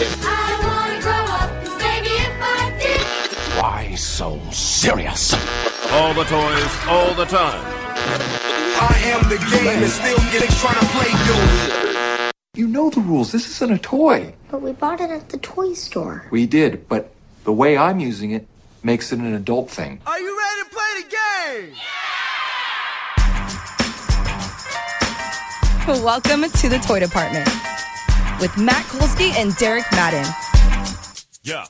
I wanna grow up, 'cause maybe if I did. Why so serious? All the toys, all the time. I am the game and still getting trying to play good. You know the rules. This isn't a toy. But we bought it at the toy store. We did, but the way I'm using it makes it an adult thing. Are you ready to play the game? Welcome to the Toy Department with Matt Kolsky and Derek Madden. Yeah.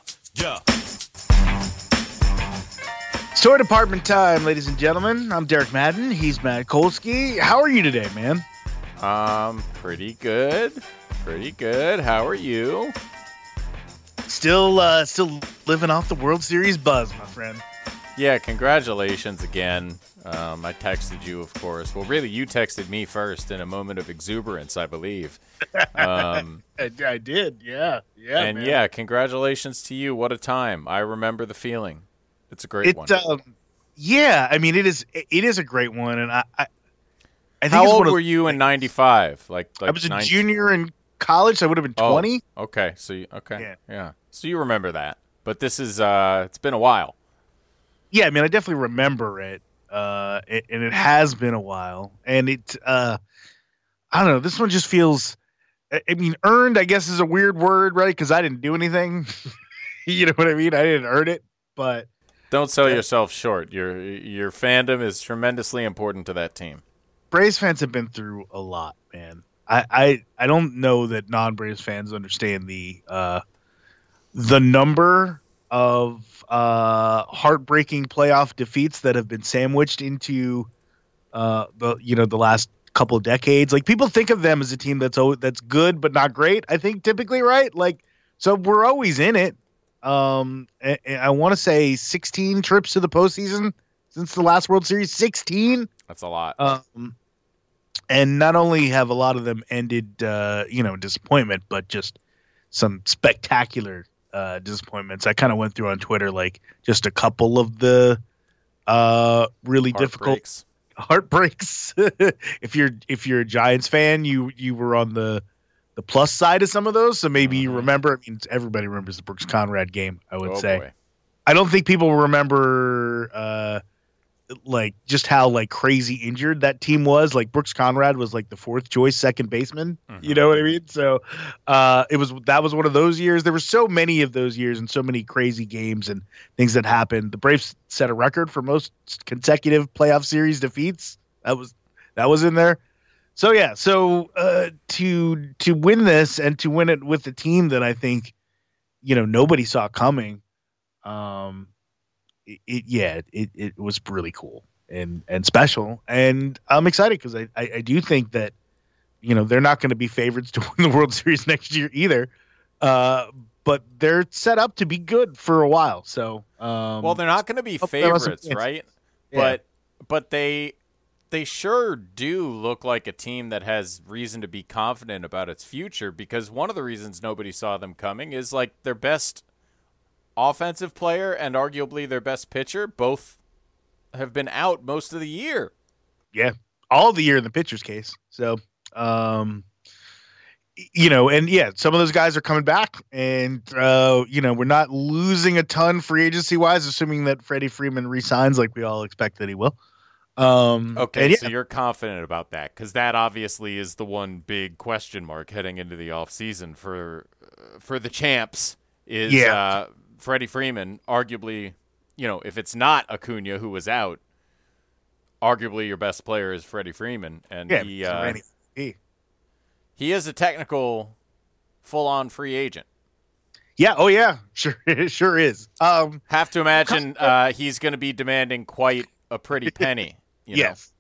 Toy Department time, ladies and gentlemen. I'm Derek Madden. He's Matt Kolsky. How are you today, man? Pretty good. How are you? Still living off the World Series buzz, my friend. Yeah, congratulations again. I texted you, of course. Well, really, you texted me first in a moment of exuberance, I believe. I did, yeah. And man. yeah, congratulations to you. What a time. I remember the feeling. It's a great one. Yeah, I mean, it is a great one, and I think How it's old were you in 95? Like I was a 19? junior in college, so I would have been 20. Oh, okay. So yeah. So you remember that. But this is it's been a while. Yeah, I mean, I definitely remember it. And it has been a while, and I don't know. This one just feels. I mean, earned, I guess, is a weird word, right? Because I didn't do anything. You know what I mean? I didn't earn it, but don't sell yourself short. Your fandom is tremendously important to that team. Braves fans have been through a lot, man. I don't know that non-Braves fans understand the number of heartbreaking playoff defeats that have been sandwiched into the last couple of decades. Like, people think of them as a team that's good but not great, I think, typically, right? Like, so we're always in it. And I want to say 16 trips to the postseason since the last World Series. 16. That's a lot. And not only have a lot of them ended disappointment, but just some spectacular disappointments. I kind of went through on Twitter like just a couple of the really difficult heartbreaks. If you're a Giants fan, you were on the plus side of some of those, so maybe you remember. I mean, everybody remembers the Brooks Conrad game, I would say. Boy. I don't think people remember like just how like crazy injured that team was. Like, Brooks Conrad was like the fourth choice second baseman. You know what I mean? So that was one of those years. There were so many of those years and so many crazy games and things that happened. The Braves set a record for most consecutive playoff series defeats. That was in there. So yeah, to win this and to win it with the team that I think nobody saw coming, it was really cool and special, and I'm excited because I do think that they're not going to be favorites to win the World Series next year either, but they're set up to be good for a while. So well, they're not going to be favorites, right? Yeah. But they sure do look like a team that has reason to be confident about its future, because one of the reasons nobody saw them coming is like their best offensive player and arguably their best pitcher both have been out most of the year. Yeah, all the year in the pitcher's case. So, and yeah, some of those guys are coming back, and we're not losing a ton free agency wise, assuming that Freddie Freeman re-signs like we all expect that he will. Okay, so you're confident about that, because that obviously is the one big question mark heading into the offseason for the champs is Freddie Freeman. Arguably, if it's not Acuna who was out, arguably your best player is Freddie Freeman, and he is a technical full-on free agent. Yeah, oh yeah, sure, it sure is. Have to imagine he's going to be demanding quite a pretty penny. Yes.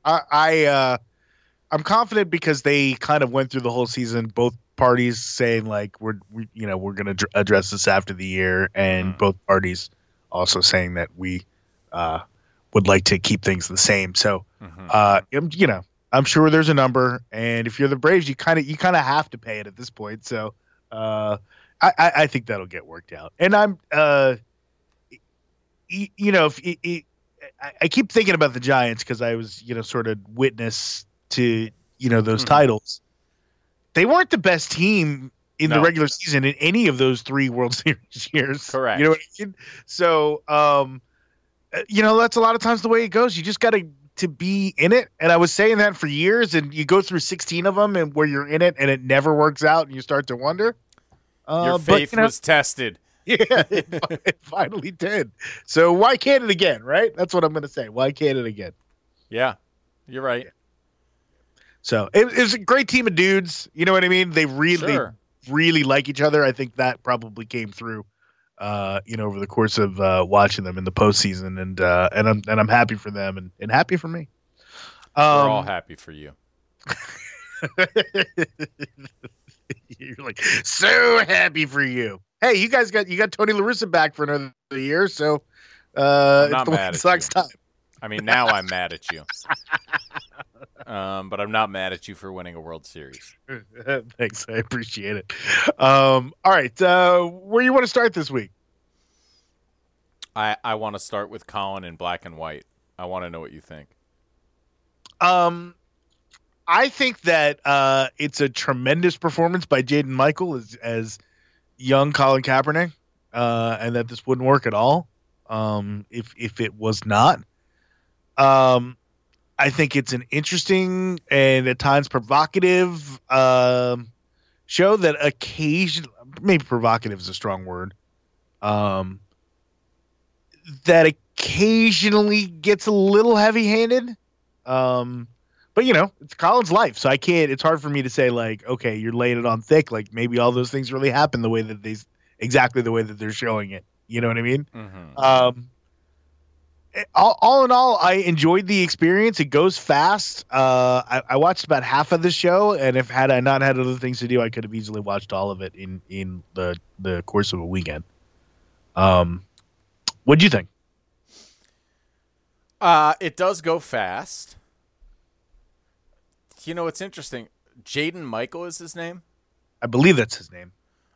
I'm confident because they kind of went through the whole season, both parties saying like we're going to address this after the year, and both parties also saying that we would like to keep things the same. So I'm sure there's a number, and if you're the Braves, you kind of have to pay it at this point. So I think that'll get worked out, and I keep thinking about the Giants because I was, sort of witness to, those titles. They weren't the best team in the regular season in any of those 3 World Series years. Correct. You know what I mean? So, that's a lot of times the way it goes. You just got to be in it. And I was saying that for years, and you go through 16 of them and where you're in it and it never works out and you start to wonder. Your faith was tested. Yeah, it finally did. So why can't it again, right? That's what I'm going to say. Why can't it again? Yeah, you're right. So it was a great team of dudes. You know what I mean? They really like each other. I think that probably came through, over the course of watching them in the postseason, and I'm happy for them and happy for me. We're all happy for you. You're like so happy for you. Hey, you guys got Tony La Russa back for another year, so it's the White Sox time. I mean, now I'm mad at you. But I'm not mad at you for winning a World Series. Thanks. I appreciate it. All right. Where you want to start this week? I want to start with Colin in black and white. I want to know what you think. I think that it's a tremendous performance by Jaden Michael as young Colin Kaepernick, and that this wouldn't work at all if it was not. I think it's an interesting and at times provocative show that occasionally, maybe provocative is a strong word, that occasionally gets a little heavy-handed. But it's Colin's life, so it's hard for me to say like, okay, you're laying it on thick. Like maybe all those things really happen exactly the way that they're showing it. You know what I mean? Mm-hmm. All in all, I enjoyed the experience. It goes fast. I watched about half of the show, and had I not had other things to do, I could have easily watched all of it in the course of a weekend. What'd you think? It does go fast. It's interesting. Jaden Michael is his name? I believe that's his name.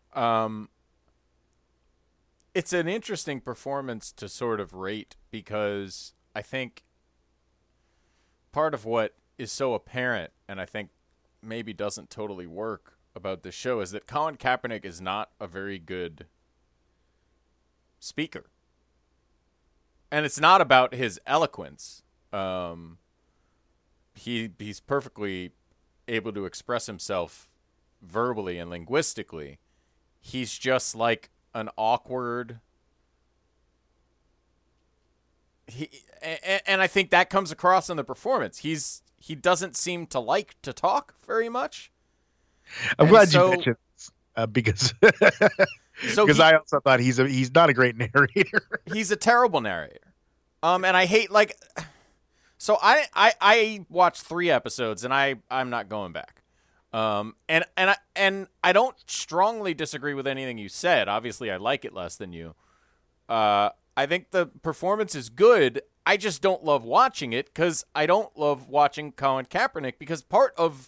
It's an interesting performance to sort of rate because I think part of what is so apparent and I think maybe doesn't totally work about this show is that Colin Kaepernick is not a very good speaker. And it's not about his eloquence. He's perfectly able to express himself verbally and linguistically. He's just like an awkward. And I think that comes across in the performance. He doesn't seem to like to talk very much. I'm glad you mentioned this, because I also thought he's not a great narrator. He's a terrible narrator. And I hate so I watched 3 episodes and I'm not going back. And I don't strongly disagree with anything you said. Obviously, I like it less than you. I think the performance is good. I just don't love watching it because I don't love watching Colin Kaepernick because part of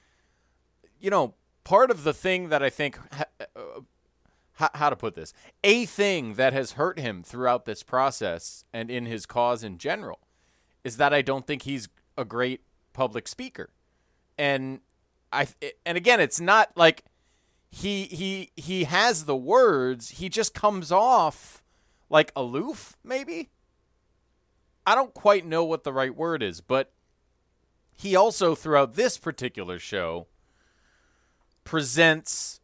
the thing that I think, how to put this, a thing that has hurt him throughout this process and in his cause in general is that I don't think he's a great public speaker. And again, it's not like he has the words. He just comes off like aloof, maybe. I don't quite know what the right word is, but he also, throughout this particular show, presents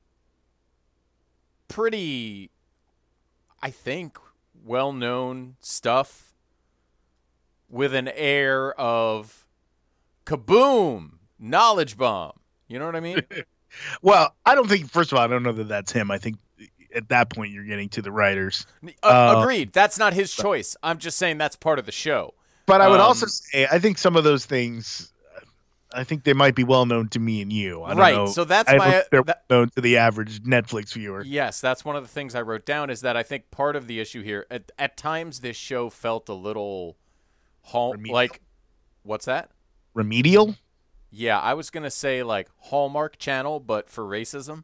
pretty, I think, well-known stuff with an air of kaboom, knowledge bomb. You know what I mean? Well, I don't think, first of all, I don't know that that's him. I think at that point you're getting to the writers. Agreed. That's not his choice. I'm just saying that's part of the show. But I would also say, I think some of those things, I think they might be well known to me and you. I don't know. So that's they're well known to the average Netflix viewer. Yes, that's one of the things I wrote down is that I think part of the issue here, at times this show felt a little like, what's that? Remedial? Yeah, I was going to say like Hallmark Channel, but for racism.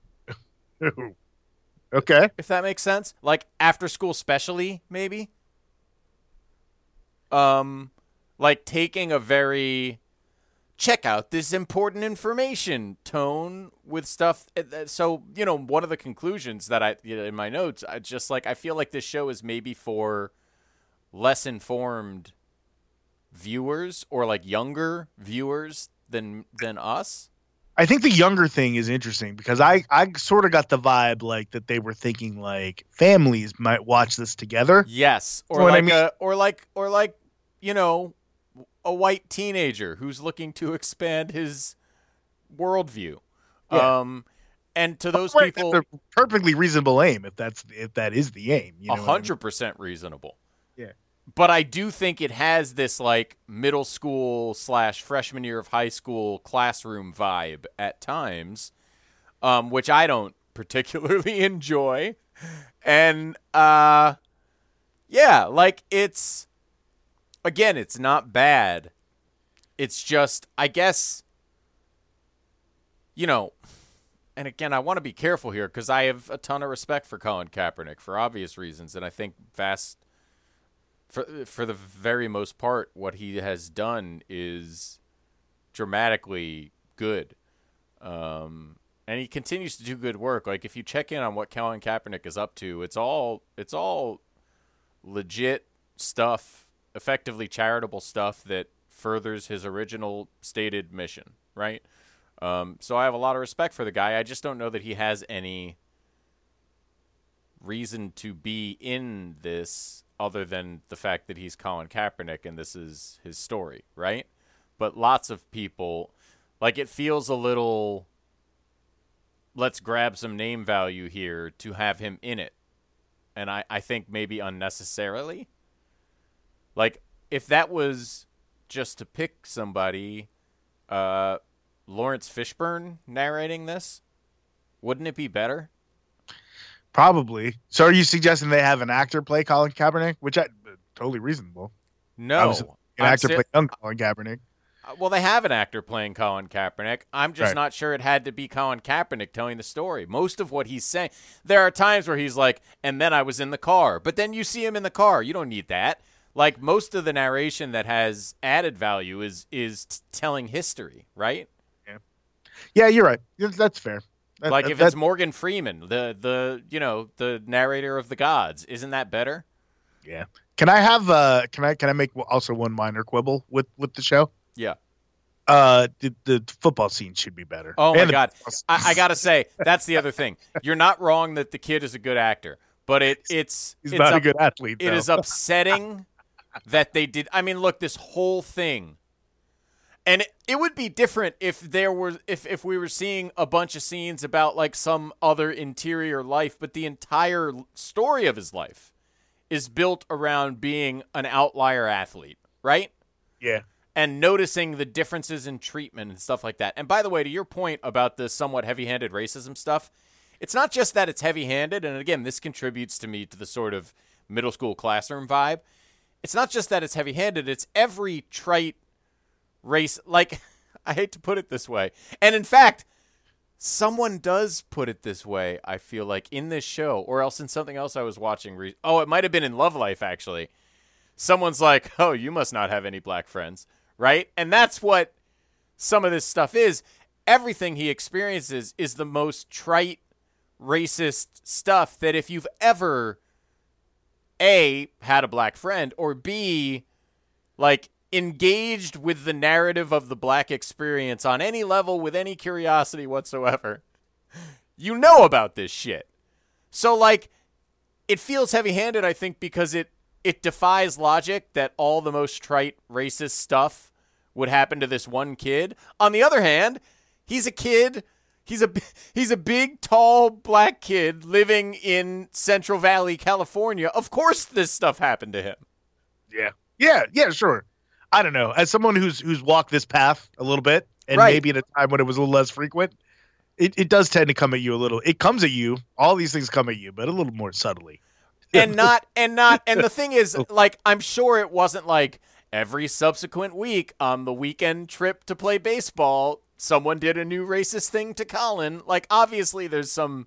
Okay. If that makes sense. Like After School Specially, maybe. Like taking a very check out this important information tone with stuff. So, one of the conclusions that in my notes, I feel like this show is maybe for less informed viewers or like younger viewers than us. I think the younger thing is interesting because I sort of got the vibe like that they were thinking like families might watch this together. Yes. Or like a white teenager who's looking to expand his worldview. Yeah. And to those people, that's a perfectly reasonable aim if that is the aim. 100% reasonable. Yeah. But I do think it has this like middle school / freshman year of high school classroom vibe at times, which I don't particularly enjoy. And it's not bad. It's just, I guess, and again, I want to be careful here because I have a ton of respect for Colin Kaepernick for obvious reasons, and I think for the very most part, what he has done is dramatically good. And he continues to do good work. Like, if you check in on what Colin Kaepernick is up to, it's all legit stuff, effectively charitable stuff that furthers his original stated mission, right? So I have a lot of respect for the guy. I just don't know that he has any reason to be in this other than the fact that he's Colin Kaepernick and this is his story, right? But lots of people, like, it feels a little, let's grab some name value here to have him in it. And I think maybe unnecessarily. Like, if that was just to pick somebody, Lawrence Fishburne narrating this, wouldn't it be better? Probably. So are you suggesting they have an actor play Colin Kaepernick? Which totally reasonable. No. An actor play young Colin Kaepernick. Well, they have an actor playing Colin Kaepernick. I'm just not sure it had to be Colin Kaepernick telling the story. Most of what he's saying, there are times where he's like, and then I was in the car. But then you see him in the car. You don't need that. Like, most of the narration that has added value is telling history, right? Yeah, you're right. That's fair. If it's Morgan Freeman, the narrator of The Gods, isn't that better? Yeah. Can I make also one minor quibble with the show? Yeah. The football scene should be better. Oh my God. I gotta say, that's the other thing. You're not wrong that the kid is a good actor, but he's not a good athlete. It is upsetting that they did. I mean, look, this whole thing. And it would be different if we were seeing a bunch of scenes about like some other interior life, but the entire story of his life is built around being an outlier athlete, right? Yeah. And noticing the differences in treatment and stuff like that. And by the way, to your point about the somewhat heavy-handed racism stuff, it's not just that it's heavy-handed, and again, this contributes to the sort of middle school classroom vibe. It's not just that it's heavy-handed, it's every trite race, like, I hate to put it this way. And in fact, someone does put it this way, I feel like, in this show, or else in something else I was watching. It might have been in Love Life, actually. Someone's like, oh, you must not have any black friends, right? And that's what some of this stuff is. Everything he experiences is the most trite, racist stuff that if you've ever, A, had a black friend, or B, like, engaged with the narrative of the black experience on any level with any curiosity whatsoever, you know about this shit. So, like, it feels heavy-handed, I think, because it defies logic that all the most trite racist stuff would happen to this one kid. On the other hand, he's a kid. He's a big, tall, black kid living in Central Valley, California. Of course this stuff happened to him. Yeah, sure. I don't know. As someone who's walked this path a little bit, and maybe at a time when it was a little less frequent, it does tend to come at you a little. It comes at you. All these things come at you, but a little more subtly. And the thing is, like, I'm sure it wasn't like every subsequent week on the weekend trip to play baseball, someone did a new racist thing to Colin. Like, obviously there's some,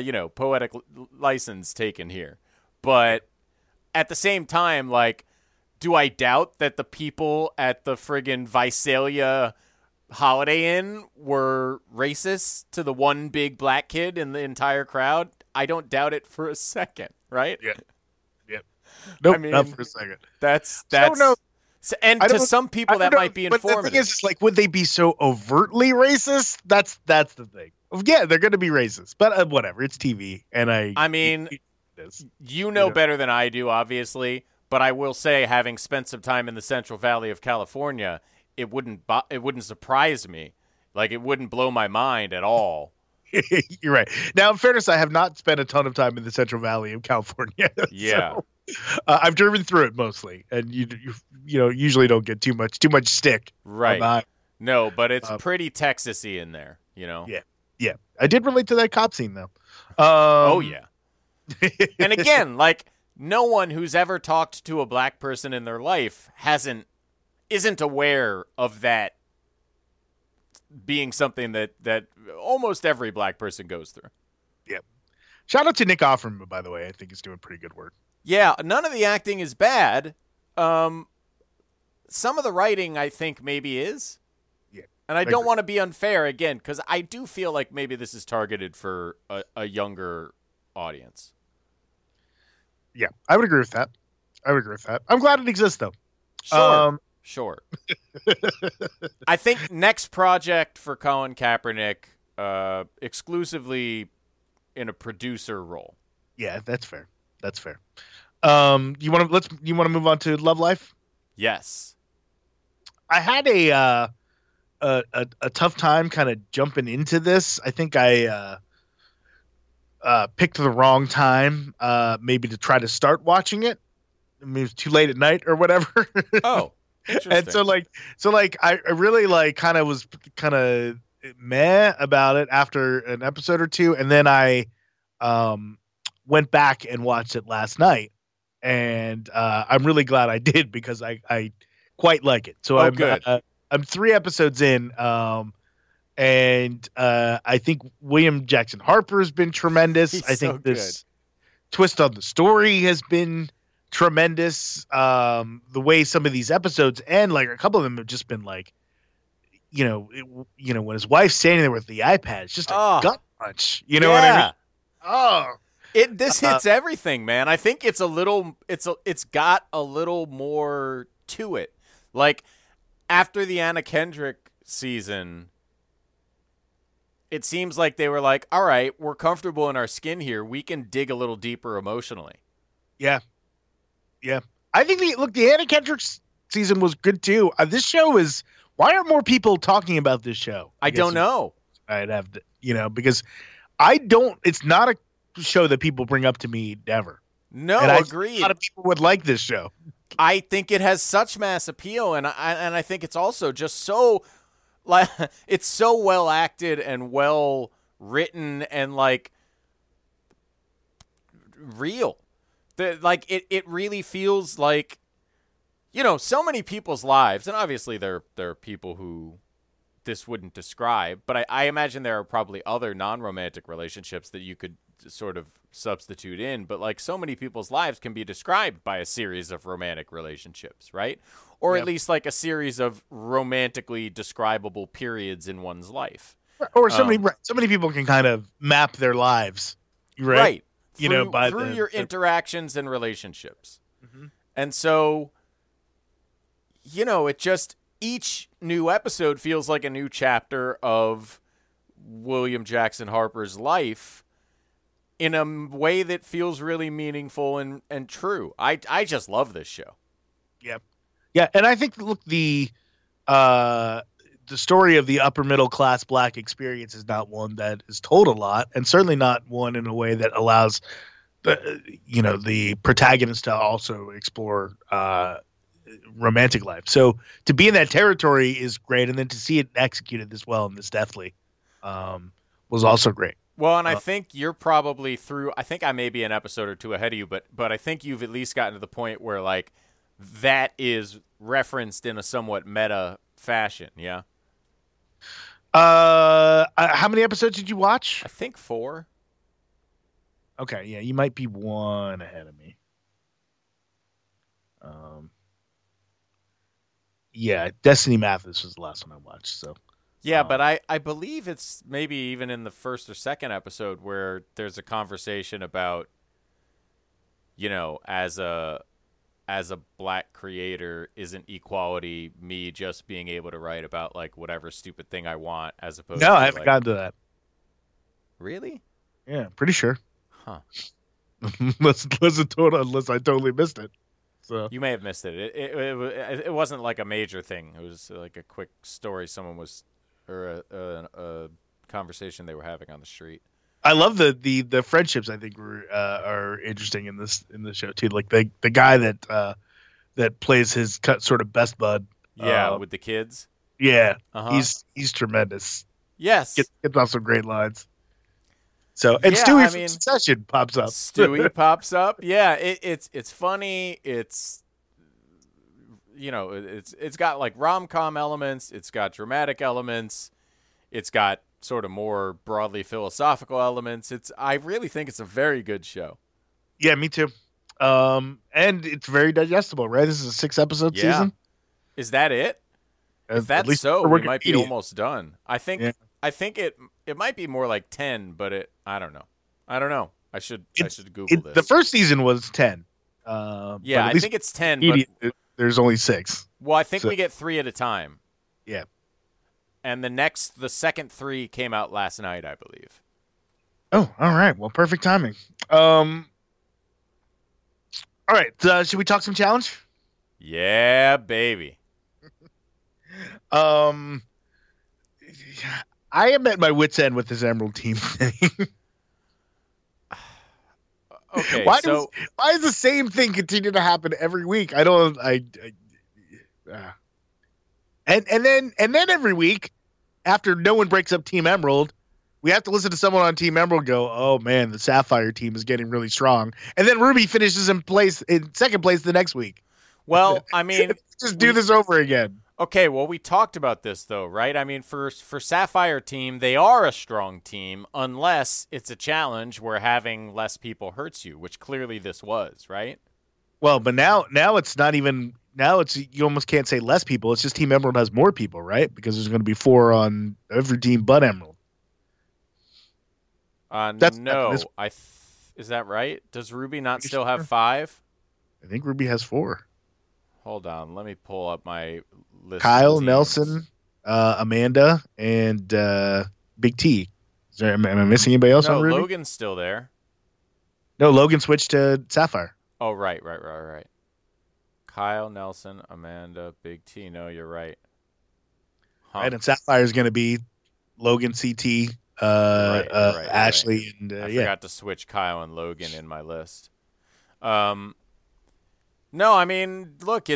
poetic license taken here. But at the same time, like, Do I doubt that the people at the friggin' Visalia Holiday Inn were racist to the one big black kid in the entire crowd? I don't doubt it for a second, right? Yeah. Yep. Nope, I mean, not for a second. That's no. And to some people that might be informative. But the thing is, like, would they be so overtly racist? That's the thing. Yeah, they're going to be racist, but whatever. It's TV, and I mean, you know better than I do, obviously. But I will say, having spent some time in the Central Valley of California, it wouldn't surprise me. Like, it wouldn't blow my mind at all. You're right. Now, in fairness, I have not spent a ton of time in the Central Valley of California. Yeah. So, I've driven through it mostly, and you usually don't get too much stick. Right. No, but it's pretty Texas-y in there, Yeah. I did relate to that cop scene, though. Oh, yeah. And again, like, no one who's ever talked to a black person in their life isn't aware of that being something that almost every black person goes through. Yeah. Shout out to Nick Offerman, by the way. I think he's doing pretty good work. Yeah, none of the acting is bad. Some of the writing, I think, maybe is. Yeah. And I don't want to be unfair, again, because I do feel like maybe this is targeted for a younger audience. Yeah, I would agree with that. I'm glad it exists, though. Sure. I think next project for Colin Kaepernick, exclusively in a producer role. Yeah, that's fair. You want to move on to Love Life? Yes. I had a tough time kind of jumping into this. I think I picked the wrong time, maybe to try to start watching it. I mean, it was too late at night or whatever. Oh, interesting. And so I really was meh about it after an episode or two, and then I went back and watched it last night, and I'm really glad I did because I quite like it. So I'm 3 episodes in. And I think William Jackson Harper has been tremendous. I think this twist on the story has been tremendous. The way some of these episodes end, like a couple of them have just been like, when his wife's standing there with the iPad, it's just a gut punch. You know what I mean? Oh, this hits everything, man. I think it's got a little more to it. Like after the Anna Kendrick season, it seems like they were like, all right, we're comfortable in our skin here. We can dig a little deeper emotionally. Yeah. Yeah. I think the Anna Kendrick season was good too. This show is, why aren't more people talking about this show? I don't know. I'd have to, because it's not a show that people bring up to me ever. No, and agreed. A lot of people would like this show. I think it has such mass appeal. And I think it's also just so, like, it's so well acted and well written and like real. It really feels like, so many people's lives, and obviously there are people who this wouldn't describe, but I imagine there are probably other non-romantic relationships that you could sort of substitute in, but like so many people's lives can be described by a series of romantic relationships, right? Or at least like a series of romantically describable periods in one's life. Or so many people can kind of map their lives, right? Through your interactions and relationships. Mm-hmm. And so, it just, each new episode feels like a new chapter of William Jackson Harper's life in a way that feels really meaningful and true. I just love this show. Yep. Yeah, and I think the story of the upper middle class black experience is not one that is told a lot, and certainly not one in a way that allows the protagonist to also explore romantic life. So to be in that territory is great, and then to see it executed this well and this deftly was also great. Well, and I think you're probably through. I think I may be an episode or two ahead of you, but I think you've at least gotten to the point where like that is referenced in a somewhat meta fashion. Yeah. How many episodes did you watch? I think 4. Okay, yeah, you might be 1 ahead of me. yeah, Destiny Mathis was the last one I watched. So yeah, but I believe it's maybe even in the first or second episode where there's a conversation about, as a black creator, isn't equality me just being able to write about like whatever stupid thing I want as opposed to I haven't gotten to that. Really? Yeah, pretty sure. Huh. unless I totally missed it. So you may have missed it. It wasn't like a major thing. It was like a quick story or a conversation they were having on the street. I love the friendships. I think are interesting in this show too. Like the guy that plays his sort of best bud. Yeah, with the kids. Yeah, he's tremendous. Yes, gets off some great lines. So and Stewie from Succession pops up. Stewie pops up. Yeah, it's funny. It's it's got like rom-com elements. It's got dramatic elements. It's got sort of more broadly philosophical elements. I really think it's a very good show. Yeah, me too. And it's very digestible, right? This is a 6-episode season. Is that it? If that's so, we might be almost done. I think it might be more like 10, but I don't know. I should Google this. The first season was 10. I think it's 10, but there's only 6. Well, I think we get 3 at a time. Yeah. And the second 3 came out last night, I believe. Oh, all right. Well, perfect timing. All right. Should we talk some challenge? Yeah, baby. I am at my wit's end with this Emerald Team thing. Okay, why does the same thing continue to happen every week? I don't. And then every week, after no one breaks up Team Emerald, we have to listen to someone on Team Emerald go, "Oh man, the Sapphire team is getting really strong," and then Ruby finishes in second place the next week. Well, I mean, just do this over again. Okay, well, we talked about this, though, right? I mean, for Sapphire team, they are a strong team unless it's a challenge where having less people hurts you, which clearly this was, right? Well, but now it's not even – now it's you almost can't say less people. It's just Team Emerald has more people, right? Because there's going to be 4 on every team but Emerald. Is that right? Does Ruby not still have 5? I think Ruby has 4. Hold on. Let me pull up my list. Kyle, Nelson, Amanda, and Big T. Am I missing anybody else on Ruby? No, Logan's still there. No, Logan switched to Sapphire. Oh, right. Kyle, Nelson, Amanda, Big T. No, you're right. Huh. Right, and Sapphire is going to be Logan, CT, Ashley, and I forgot to switch Kyle and Logan in my list. No, I mean, look,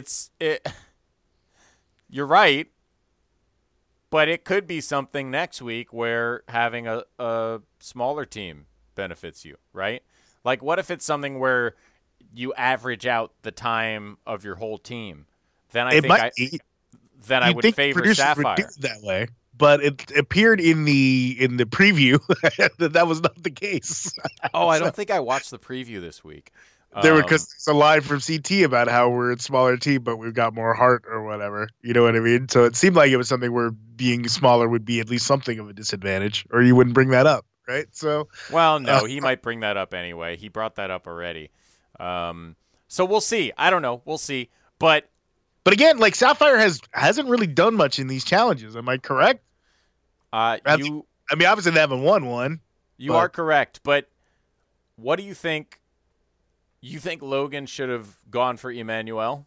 you're right, but it could be something next week where having a smaller team benefits you, right? Like, what if it's something where you average out the time of your whole team? Then I would favor Sapphire would do it that way. But it appeared in the preview that was not the case. I don't think I watched the preview this week. Because there's a line from CT about how we're a smaller team, but we've got more heart or whatever. You know what I mean? So it seemed like it was something where being smaller would be at least something of a disadvantage, or you wouldn't bring that up, right? So, well, no, he might bring that up anyway. He brought that up already. So we'll see. I don't know. We'll see. But again, like Sapphire hasn't really done much in these challenges. Am I correct? Obviously they haven't won one. You are correct. But what do you think? You think Logan should have gone for Emmanuel?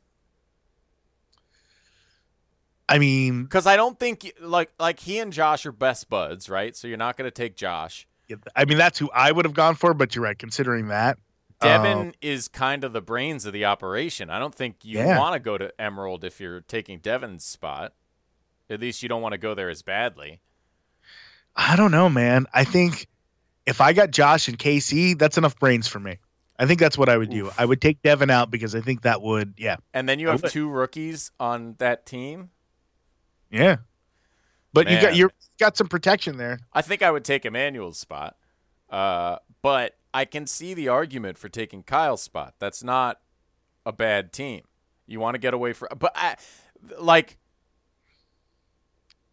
I mean, because I don't think like he and Josh are best buds, right? So you're not going to take Josh. I mean, that's who I would have gone for, but you're right. Considering that, Devin is kind of the brains of the operation. I don't think you want to go to Emerald if you're taking Devin's spot. At least you don't want to go there as badly. I don't know, man. I think if I got Josh and KC, that's enough brains for me. I think that's what I would do. I would take Devin out because I think that would, And then you have 2 rookies on that team. Yeah, but you got some protection there. I think I would take Emmanuel's spot, but I can see the argument for taking Kyle's spot. That's not a bad team. You want to get away from, but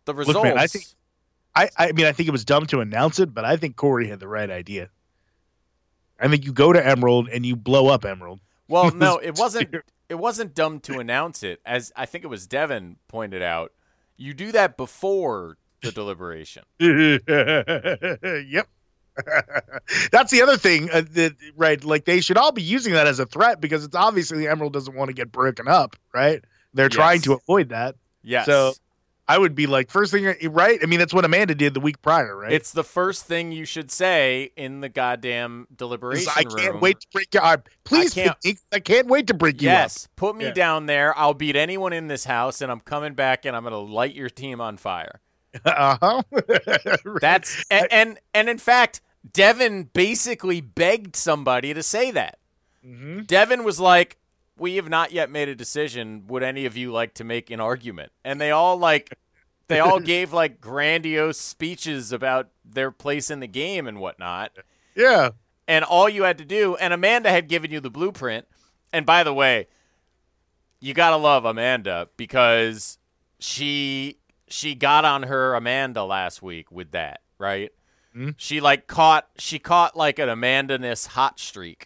the results. Look, man, I mean, I think it was dumb to announce it, but I think Corey had the right idea. I think you go to Emerald and you blow up Emerald. Well, no, it wasn't. It wasn't dumb to announce it, as I think it was Devin pointed out. You do that before the deliberation. Yep. That's the other thing, right? Like, they should all be using that as a threat because it's obviously Emerald doesn't want to get broken up, right? They're trying to avoid that. Yes. So I would be like, first thing, right? I mean, that's what Amanda did the week prior, right? It's the first thing you should say in the goddamn deliberation room. I can't wait to break you up. Please, I can't wait to break you up. Yes, put me down there. I'll beat anyone in this house, and I'm coming back, and I'm going to light your team on fire. Uh-huh. That's and in fact, Devin basically begged somebody to say that. Mm-hmm. Devin was like, "We have not yet made a decision. Would any of you like to make an argument?" And they all gave like grandiose speeches about their place in the game and whatnot. Yeah. And all you had to do, and Amanda had given you the blueprint. And by the way, you gotta love Amanda because she got on her Amanda last week with that, right? Mm-hmm. She caught like an Amanda-ness hot streak.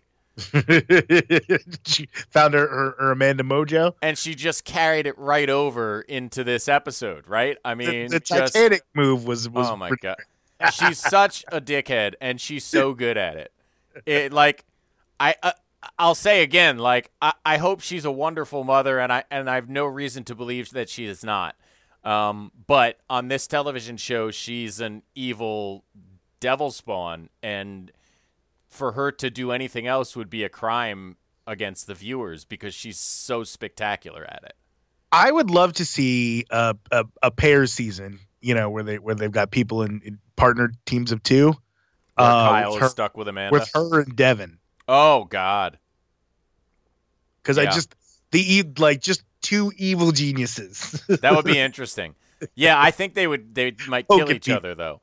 She found her Amanda mojo, and she just carried it right over into this episode, right? I mean, the Titanic move was oh my god, she's such a dickhead, and she's so good at it. It like I'll say again, like I hope she's a wonderful mother, and I have no reason to believe that she is not. But on this television show, she's an evil devil spawn, and for her to do anything else would be a crime against the viewers because she's so spectacular at it. I would love to see a pair season, where they've got people in partnered teams of two. Where Kyle is stuck with Amanda. With her and Devin. Oh God. Because just two evil geniuses. That would be interesting. Yeah, I think they might kill each other though.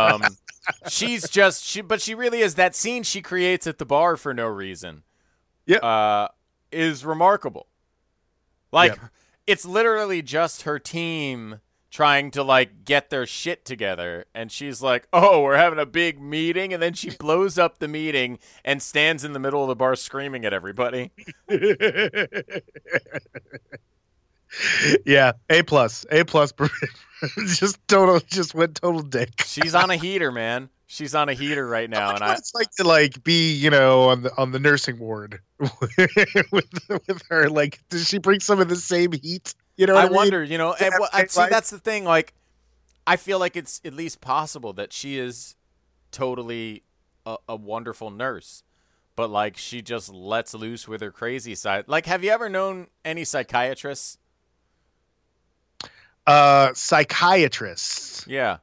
But she really is. That scene she creates at the bar for no reason. Yeah, is remarkable. Like, it's literally just her team trying to like get their shit together, and she's like, "Oh, we're having a big meeting," and then she blows up the meeting and stands in the middle of the bar screaming at everybody. Yeah, A+. just went total dick. She's on a heater, man. She's on a heater right now, and it's like to be on the nursing ward with her. Like, does she bring some of the same heat? I wonder. That's the thing. Like, I feel like it's at least possible that she is totally a wonderful nurse, but like she just lets loose with her crazy side. Like, have you ever known any psychiatrists? Psychiatrists. Yeah.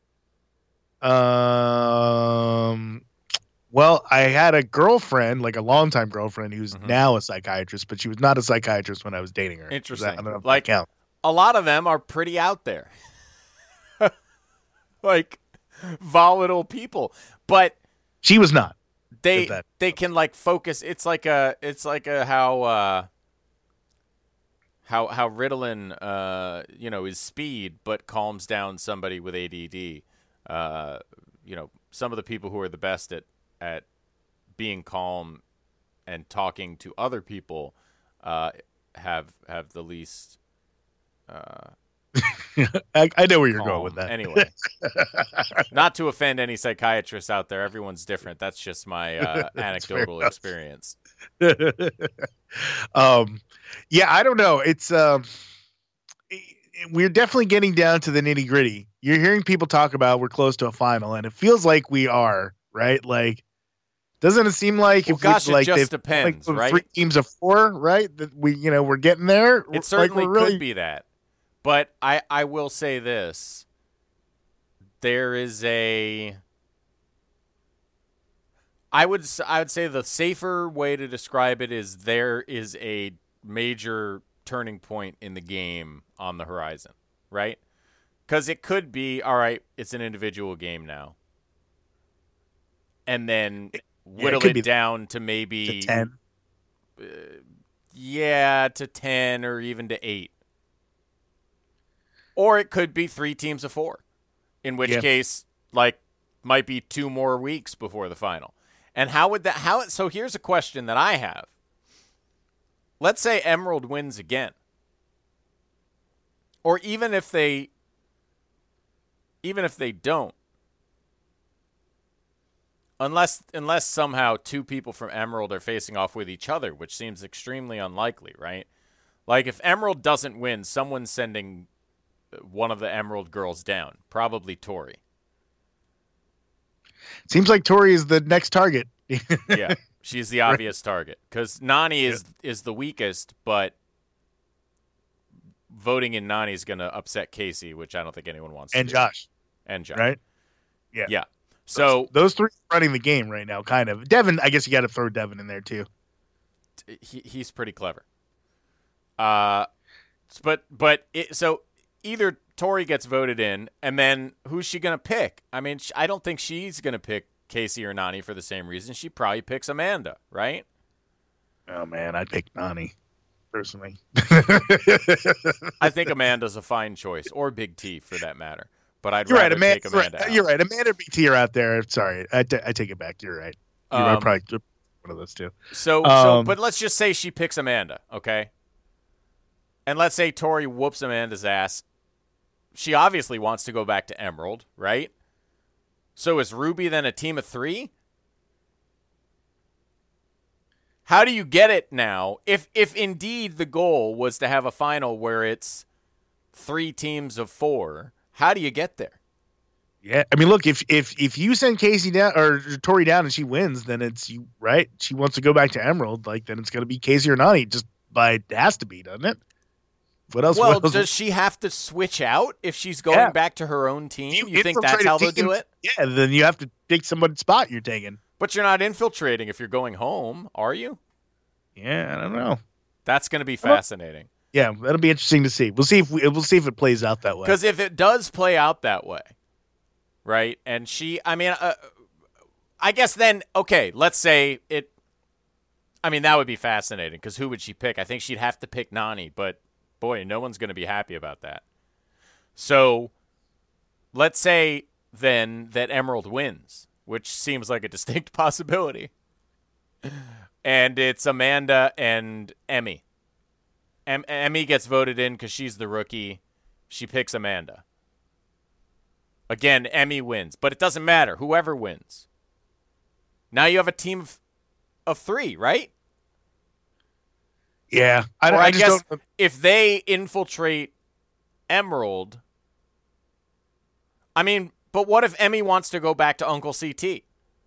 Well, I had a girlfriend, like a longtime girlfriend, who's now a psychiatrist, but she was not a psychiatrist when I was dating her. Interesting. I don't know if like, that counts. A lot of them are pretty out there. Like, volatile people. But she was not. They can like focus. It's like a how Ritalin is speed but calms down somebody with ADD. Some of the people who are the best at being calm and talking to other people have the least I know where you're going with that. Anyway, not to offend any psychiatrists out there. Everyone's different. That's just my anecdotal experience. Yeah, I don't know. It's we're definitely getting down to the nitty gritty. You're hearing people talk about we're close to a final, and it feels like we are, right? Like, doesn't it seem like it just depends, like, right? 3 teams of 4, right? That we're getting there. It certainly could be that. But I will say this. There is I would say the safer way to describe it is there is a major turning point in the game on the horizon, right? Because it could be, all right, it's an individual game now. And then whittle it down to maybe to 10. To 10 or even to 8. Or it could be 3 teams of 4, in which case, might be 2 more weeks before the final. And so here's a question that I have. Let's say Emerald wins again. Or even if they don't, unless somehow 2 people from Emerald are facing off with each other, which seems extremely unlikely, right? Like if Emerald doesn't win, someone's sending one of the Emerald girls down, probably Tori. Seems like Tori is the next target. Yeah, she's the obvious target because Nany is the weakest, but voting in Nany is going to upset Casey, which I don't think anyone wants. And to Josh. Do. And Josh. Right? Yeah. So those 3 are running the game right now, kind of. Devin, I guess you got to throw Devin in there too. He's pretty clever. So either Tori gets voted in, and then who's she going to pick? I mean, I don't think she's going to pick Casey or Nany for the same reason. She probably picks Amanda, right? Oh, man, I'd pick Nany, personally. I think Amanda's a fine choice, or Big T for that matter. But I'd You're rather right, take Amanda out. You're right. Amanda and Big T are out there. Sorry, I take it back. You're right. You're probably one of those two. But let's just say she picks Amanda, okay? And let's say Tori whoops Amanda's ass. She obviously wants to go back to Emerald, right? So is Ruby then a team of 3? How do you get it now? If indeed the goal was to have a final where it's 3 teams of 4, how do you get there? Yeah, I mean, look, if you send Casey down or Tori down and she wins, then it's you, right? She wants to go back to Emerald, then it's going to be Casey or Nany. It has to be, doesn't it? What else? Well, does she have to switch out if she's going back to her own team? You think that's how they'll do it? Yeah, then you have to take someone's spot you're taking. But you're not infiltrating if you're going home, are you? Yeah, I don't know. That's going to be fascinating. Yeah, that'll be interesting to see. We'll see if it plays out that way. Because if it does play out that way, right? And I guess then, okay, let's say it. I mean, that would be fascinating because who would she pick? I think she'd have to pick Nany, but boy, no one's going to be happy about that. So let's say then that Emerald wins, which seems like a distinct possibility. And it's Amanda and Emmy. Emmy gets voted in because she's the rookie. She picks Amanda. Again, Emmy wins, but it doesn't matter. Whoever wins. Now you have a team of 3, right? Yeah. I guess if they infiltrate Emerald, I mean, but what if Emmy wants to go back to Uncle CT?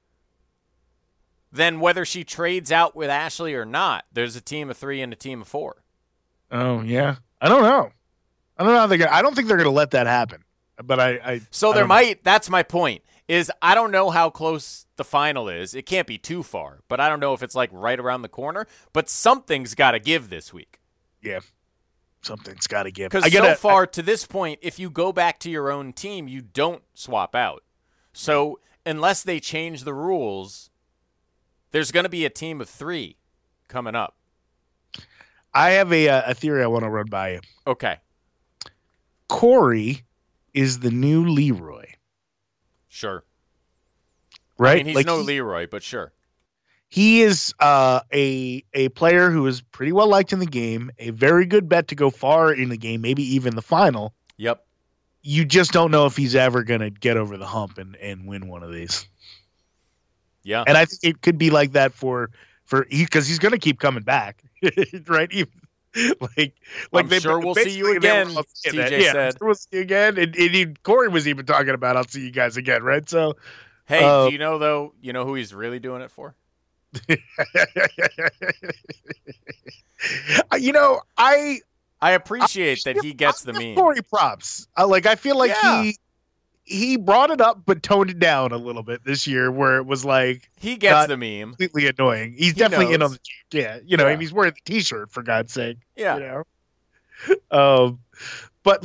Then whether she trades out with Ashley or not, there's a team of 3 and a team of 4. Oh, yeah. I don't know. I don't think they're going to let that happen. But that's my point, is I don't know how close the final is. It can't be too far, but I don't know if it's right around the corner. But something's got to give this week. Yeah, something's got to give. Because so far to this point, if you go back to your own team, you don't swap out. So unless they change the rules, there's going to be a team of 3 coming up. I have a theory I want to run by you. Okay. Corey is the new Leroy. Sure. Right? I mean, he's no Leroy, but sure. He is a player who is pretty well liked in the game, a very good bet to go far in the game, maybe even the final. Yep. You just don't know if he's ever going to get over the hump and win one of these. Yeah. And I think it could be like that because he's going to keep coming back, right? I'm sure we'll see you again, TJ said. We'll see you again. And Corey was even talking about, I'll see you guys again, right? So, hey, do you know, though, who he's really doing it for? I appreciate that he gets the meme. Corey props. I feel like he brought it up but toned it down a little bit this year, where it was like he gets the meme. Completely annoying. He's definitely in on the and he's wearing the T-shirt for God's sake. Yeah. But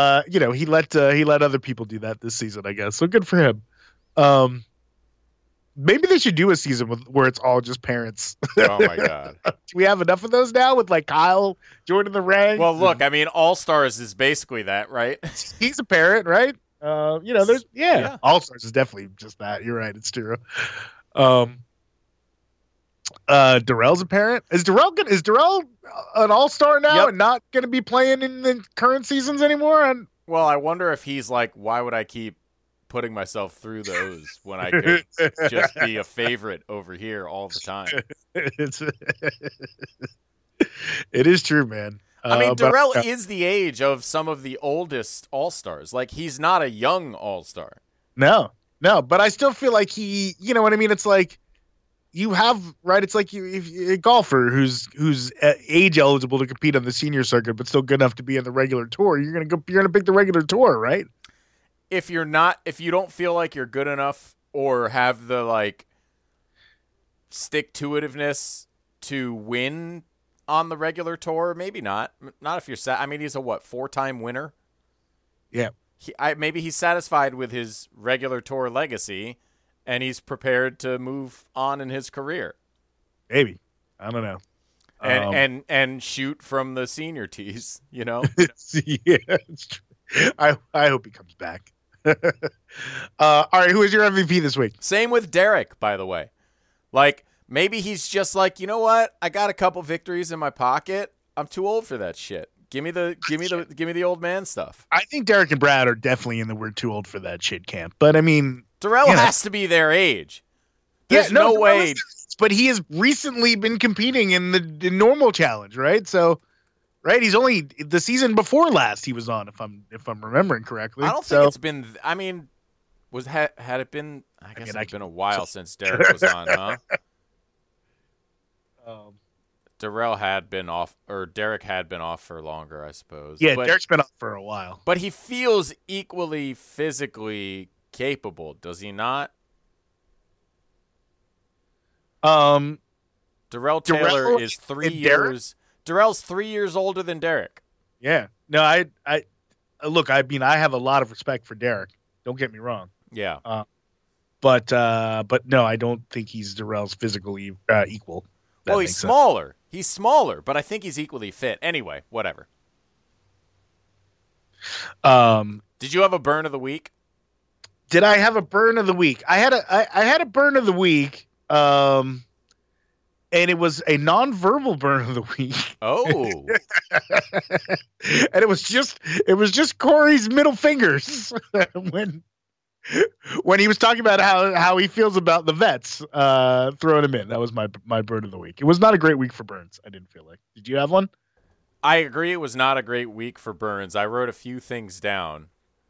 he let other people do that this season, I guess. So good for him. Maybe they should do a season where it's all just parents. Oh my God. Do we have enough of those now with like Kyle joining the ranks? Well, look, I mean, All Stars is basically that, right? He's a parent, right? There's All Stars is definitely just that. You're right. It's true. Darrell's a parent. Is Darrell an all-star now and not going to be playing in the current seasons anymore? Well, I wonder if he's like, why would I keep putting myself through those when I could just be a favorite over here all the time? It is true, man. I mean, Darrell is the age of some of the oldest all-stars. Like, he's not a young all-star. No, but I still feel like he, you know what I mean? It's like, you have, right? It's like a golfer who's age eligible to compete on the senior circuit, but still good enough to be on the regular tour. You're gonna pick the regular tour, right? If you don't feel like you're good enough or have the like stick-to-itiveness to win on the regular tour, maybe not. Not if you're I mean, he's a 4-time winner. Yeah. Maybe he's satisfied with his regular tour legacy. And he's prepared to move on in his career. Maybe. I don't know. And shoot from the senior tees, you know? Yeah, it's true. I hope he comes back. All right, who is your MVP this week? Same with Derek, by the way. Like, maybe he's just like, you know what? I got a couple victories in my pocket. I'm too old for that shit. Give me the old man stuff. I think Derek and Brad are definitely in the we're too old for that shit camp. But I mean, Darrell has to be their age. There's no way. But he has recently been competing in the normal challenge, right? So, right, he's only the season before last he was on, if I'm remembering correctly. I don't think it's been. I mean, had it been? I guess it's been a while since Derek was on, huh? Darrell had been off, or Derek had been off for longer, I suppose. Yeah, Derek's been off for a while. But he feels equally physically capable, does he not? Darrell Taylor is 3 years. Darrell's 3 years older than Derek. Yeah. No, I look. I mean, I have a lot of respect for Derek. Don't get me wrong. Yeah. But no, I don't think he's Darrell's physically equal. Well, he's smaller. Sense. He's smaller, but I think he's equally fit. Anyway, whatever. Did you have a burn of the week? Did I have a burn of the week? I had a burn of the week. And it was a non-verbal burn of the week. Oh. And it was just Corey's middle fingers when he was talking about how he feels about the vets throwing him in. That was my burn of the week. It was not a great week for burns, I didn't feel like. Did you have one? I agree it was not a great week for burns. I wrote a few things down.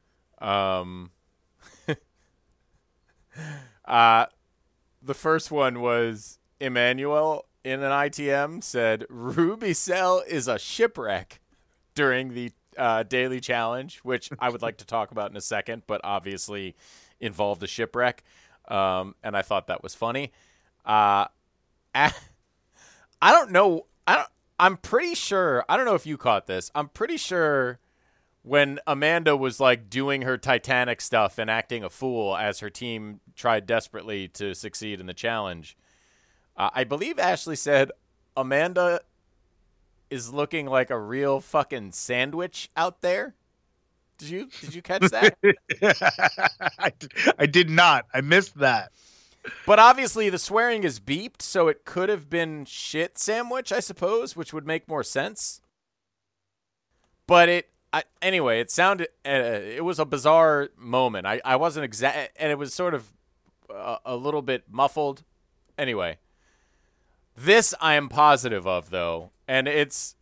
The first one was Emmanuel in an ITM said Ruby Cell is a shipwreck during the daily challenge, which I would like to talk about in a second, but obviously involved a shipwreck. And I thought that was funny. I don't know. I'm pretty sure. I don't know if you caught this. I'm pretty sure when Amanda was like doing her Titanic stuff and acting a fool as her team tried desperately to succeed in the challenge, I believe Ashley said Amanda is looking like a real fucking sandwich out there. Did you catch that? I did not. I missed that. But obviously the swearing is beeped, so it could have been shit sandwich, I suppose, which would make more sense. But anyway, it sounded. It was a bizarre moment. I wasn't exact, and it was sort of a little bit muffled. Anyway, this I am positive of, though, and it's.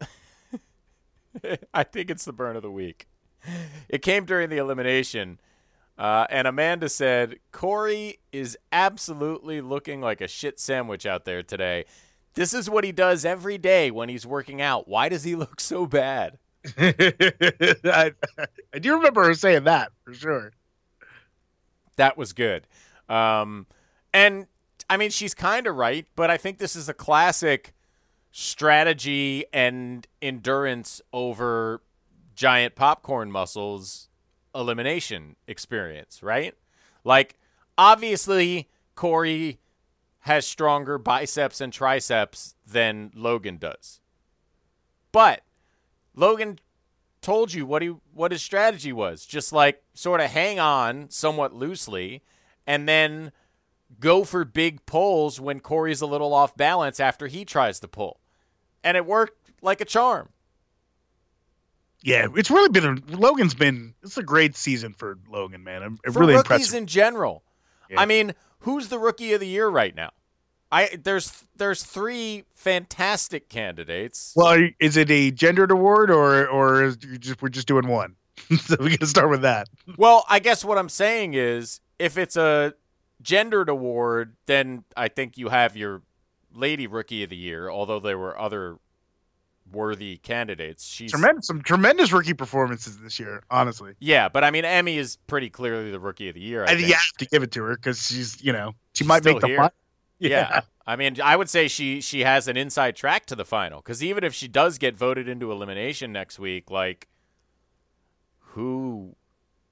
I think it's the burn of the week. It came during the elimination, and Amanda said, Corey is absolutely looking like a shit sandwich out there today. This is what he does every day when he's working out. Why does he look so bad? I do remember her saying that, for sure. That was good. And, I mean, she's kind of right, but I think this is a classic strategy and endurance over giant popcorn muscles elimination experience, right? Like, obviously, Corey has stronger biceps and triceps than Logan does. But Logan told you what his strategy was. Just like sort of hang on somewhat loosely and then go for big pulls when Corey's a little off balance after he tries to pull. And it worked like a charm. Yeah, it's really it's a great season for Logan, man. I'm for really rookies impressed. In general. Yeah. I mean, who's the rookie of the year right now? There's 3 fantastic candidates. Well, is it a gendered award or we're just doing one? So we can start with that. Well, I guess what I'm saying is if it's a gendered award, then I think you have your lady rookie of the year, although there were other worthy candidates. She's some tremendous rookie performances this year, honestly. Yeah, but I mean, Emmy is pretty clearly the rookie of the year. I think you have to give it to her because she might make the here. final. Yeah. I mean, I would say she has an inside track to the final because even if she does get voted into elimination next week, like who?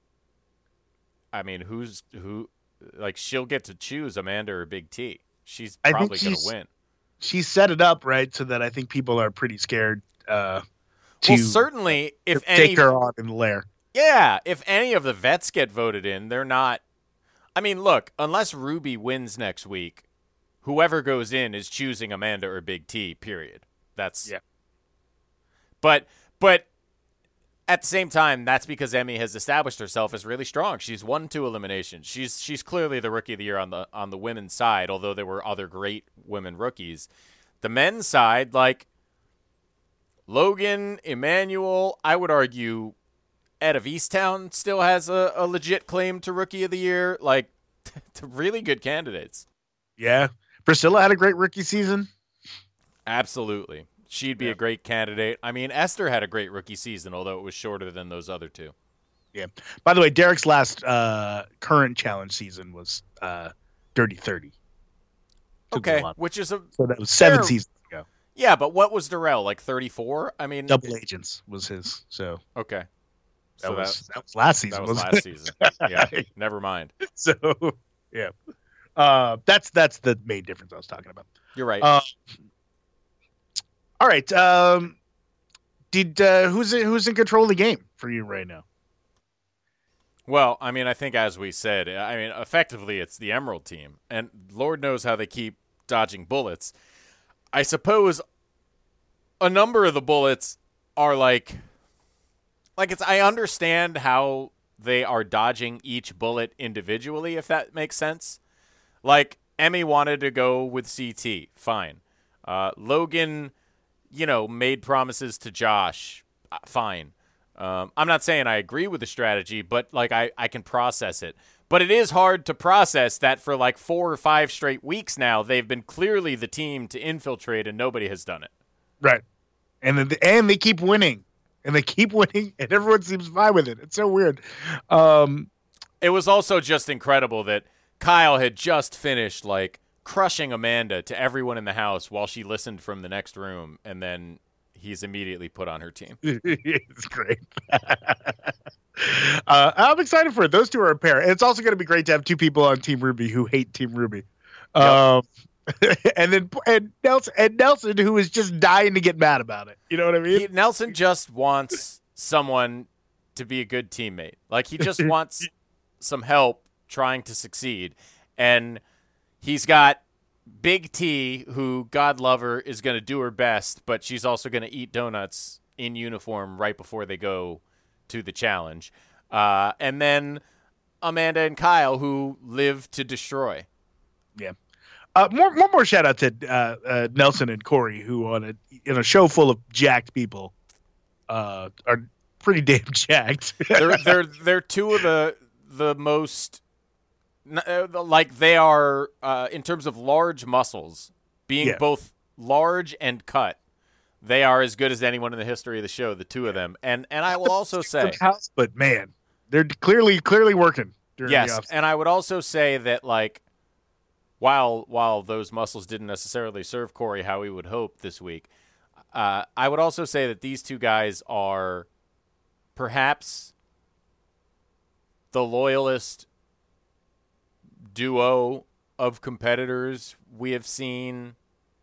Like she'll get to choose Amanda or Big T. She's probably going to win. She set it up right so that I think people are pretty scared to certainly if take her on in the lair. Yeah, if any of the vets get voted in, they're not. I mean, look, unless Ruby wins next week, whoever goes in is choosing Amanda or Big T. Period. That's But at the same time, that's because Emmy has established herself as really strong. She's won 2 eliminations. She's clearly the rookie of the year on the women's side, although there were other great women rookies. The men's side, like Logan, Emmanuel, I would argue Ed of Easttown still has a legit claim to rookie of the year. Like, really good candidates. Yeah. Priscilla had a great rookie season. Absolutely. She'd be a great candidate. I mean, Esther had a great rookie season, although it was shorter than those other 2. Yeah. By the way, Derek's last current challenge season was Dirty 30. Okay, which is so that was 7 seasons ago. Yeah, but what was Darrell, like 34? I mean, Double Agents was his. So okay, that was last season. That was last season. Yeah, never mind. So yeah, that's the main difference I was talking about. You're right. All right. Who's in control of the game for you right now? Well, I mean, I think as we said, I mean, effectively it's the Emerald team, and Lord knows how they keep dodging bullets. I suppose a number of the bullets are like it's. I understand how they are dodging each bullet individually, if that makes sense. Like Emmy wanted to go with CT, fine. Logan, made promises to Josh, fine. I'm not saying I agree with the strategy, but like I can process it. But it is hard to process that for like 4 or 5 straight weeks now, they've been clearly the team to infiltrate and nobody has done it. Right. And they keep winning. And they keep winning, and everyone seems fine with it. It's so weird. It was also just incredible that Kyle had just finished like crushing Amanda to everyone in the house while she listened from the next room, and then he's immediately put on her team. It's great. I'm excited for it. Those 2 are a pair. And it's also going to be great to have 2 people on Team Ruby who hate Team Ruby. Yep. and Nelson, who is just dying to get mad about it. You know what I mean? Nelson just wants someone to be a good teammate. Like, he just wants some help trying to succeed. And he's got Big T, who, God love her, is going to do her best, but she's also going to eat donuts in uniform right before they go to the challenge. And then Amanda and Kyle, who live to destroy. Yeah. More shout out to Nelson and Corey, who in a show full of jacked people are pretty damn jacked. they're 2 of the most like they are in terms of large muscles, being both large and cut. They are as good as anyone in the history of the show, the 2 of them. And I will also say, but man, they're clearly working. Yes, and I would also say that like. While those muscles didn't necessarily serve Corey how he would hope this week, I would also say that these 2 guys are perhaps the loyalist duo of competitors we have seen